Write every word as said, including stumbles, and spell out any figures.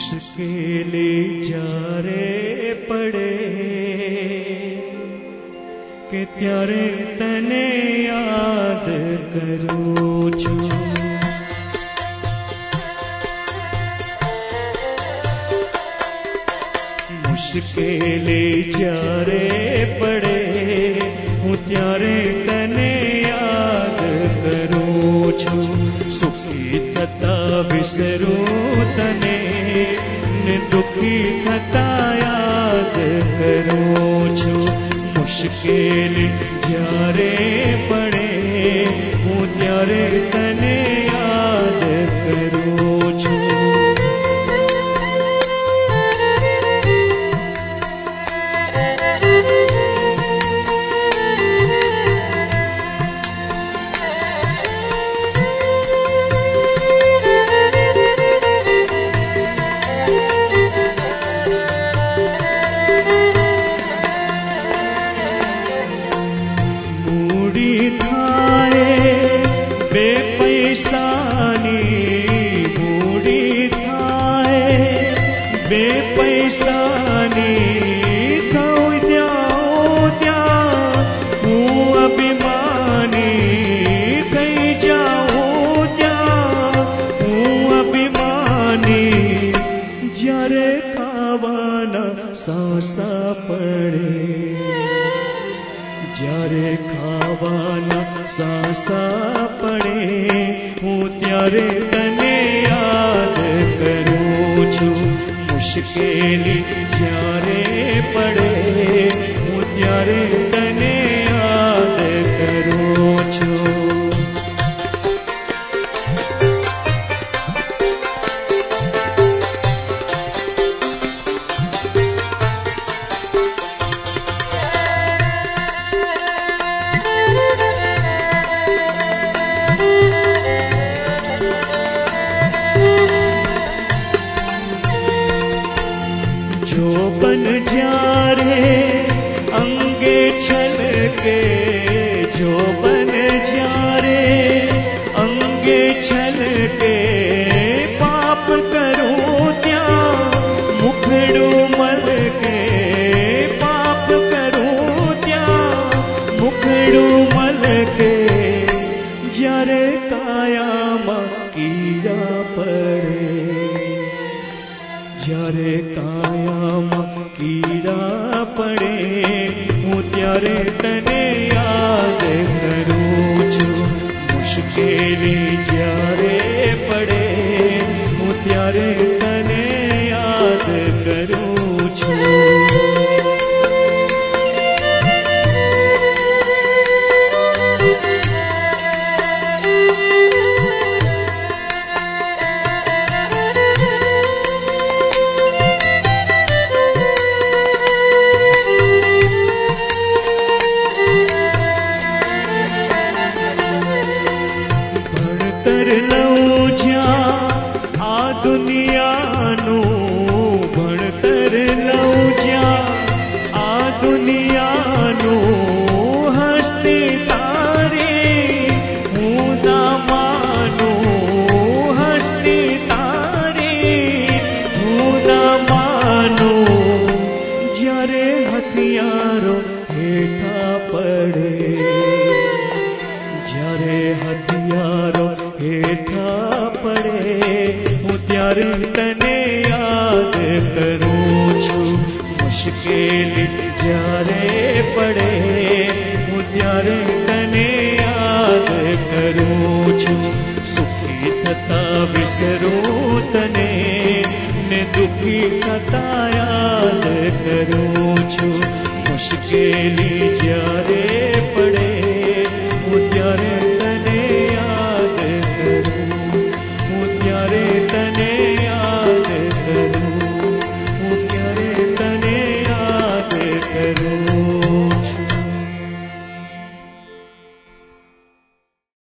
मुश्किले जारे पड़े के त्यारे तने याद करूं छू। मुश्किले जारे पड़े हूँ त्यारे तने याद करूं छू। सुखी थता विसरूं तने ने दुखी थता याद करूं छू। मुश्किल जारे पड़े हूँ त्यारे तने याद करूं छू। बेपैसानी बूढ़ी थाए बेपैसानी कहूँ जाओ त्या हूँ अभिमानी कहीं जाओ त्या हूँ अभिमानी। जरे खावाना सांसा पड़े जरे खावाना सांसा पड़े हूँ त्यारे तने याद करूं छू। मुश्किल जारे पड़े हूँ त्यारे तने याद करूं छू। जो बन जा रे अंगे छल के जो बन जा रे अंगे छल के पाप करूं त्या मुखड़ू मल के पाप करूं त्या मुखड़ू मल के। जरे कायामा कीड़ा पड़े जरे कायामा कीड़ा पड़े हूँ त्यारे तने याद करूं छू। मुश्किल जारे पड़े हूँ त्यारे तने याद करूं छू। दुनियानु भणतर लऊ ज्या आ दुनियानु हस्ती तारे हूँ ना मानू हस्ती तारे हूँ ना मानू। जरे हथियारों हेठा पड़े जरे हथियारों हेठा पड़े हूँ त्यारे तने याद करूं छू। मुश्किल जारे पड़े हूँ त्यारे तने याद करूं छू। सुखी थता विसरूं तने ने दुखी थता याद करूं छू। मुश्किल जारे पड़े